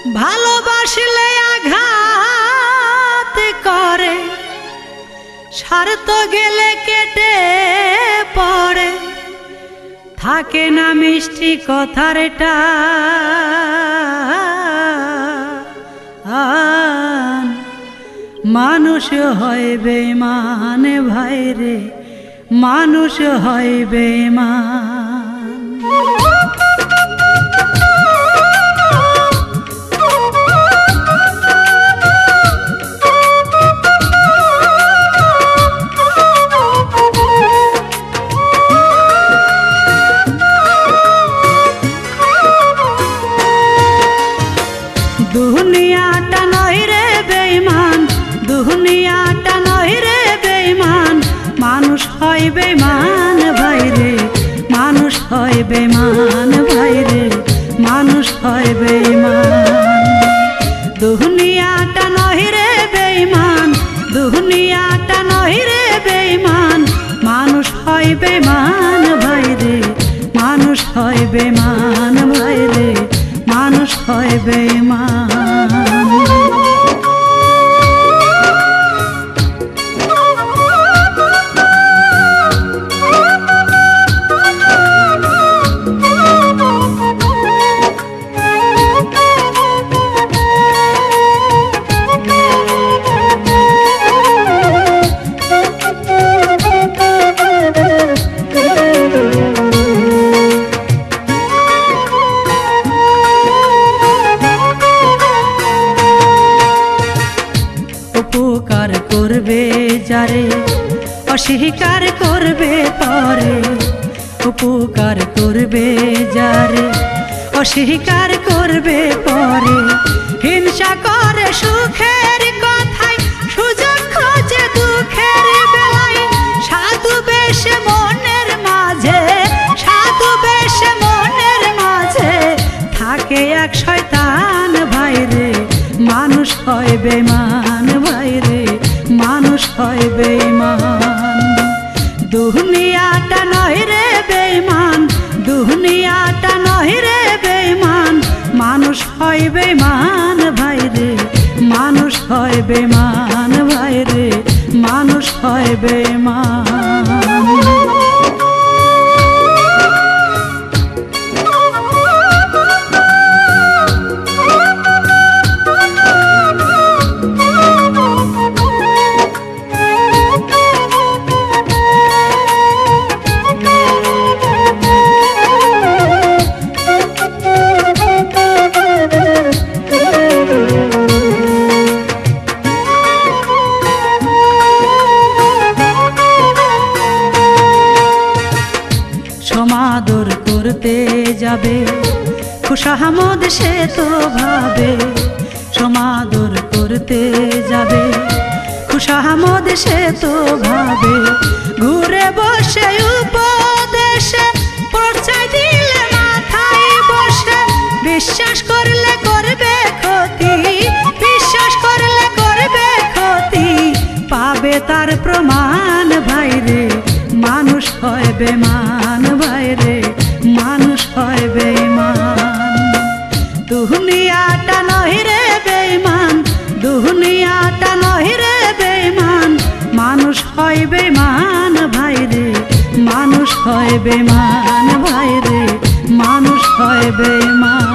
ভালোবাসলে আঘাত করে, স্বার্থ গেলে কেটে পড়ে, থাকে না মিষ্টি কথার টান। মানুষ হয় বেঈমান ভাইরে, মানুষ হয় বেঈমান। দুনিয়াটা নয় রে বেঈমান, দুনিয়াটা নয় রে বেঈমান, মানুষ হয় বেঈমান ভাইরে, মানুষ হয় বেঈমান ভাইরে, মানুষ হয় বেঈমান। দুনিয়াটা নয় রে বেঈমান, দুনিয়াটা নয় রে বেঈমান, মানুষ হয় বেঈমান ভাইরে, মানুষ হয় বেঈমান ভাইরে, মানুষ হয় বেঈমান। উপকার করবে যারে, অস্বীকার করবে পরে, উপকার করবে যারে, অস্বীকার করবে পরে, হিংসা করে সুখের কথায়, সুযোগ খোঁজে দুঃখের বেলায়, সাধু বেশে মনের মাঝে, সাধু বেশে মনের মাঝে, থাকে এক শয়তান ভাইরে, মানুষ হয় বেঈমান ভাইরে, মানুষ হয় বেঈমান। দুনিয়াটা নয় রে বেঈমান, দুনিয়াটা নয় রে বেঈমান, মানুষ হয় বেঈমান ভাইরে, মানুষ হয় বেঈমান ভাইরে, মানুষ হয় বেঈমান। সমাদর করতে যাবে খুশামদ সে তো ভাবে, সমাদর করতে যাবে খুশামদ সে তো ভাবে, ঘুরে বসে উপদেশে পৌঁছাই দিলে মাথায় বসে, বিশ্বাস করলে করবে ক্ষতি, বিশ্বাস করলে করবে ক্ষতি, পাবে তার প্রমাণ ভাইরে, মানুষ হয় বেঈমান ভাইরে, মানুষ হয় বেঈমান। দুনিয়াটা নয় রে বেঈমান, দুনিয়াটা নয় রে বেঈমান, মানুষ হয় বেঈমান ভাইরে, মানুষ হয় বেঈমান ভাইরে, মানুষ হয় বেঈমান।